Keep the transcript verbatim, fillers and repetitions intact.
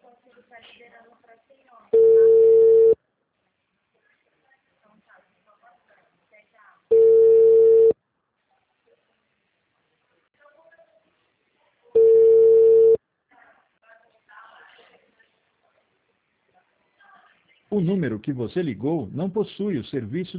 O número que você ligou não possui o serviço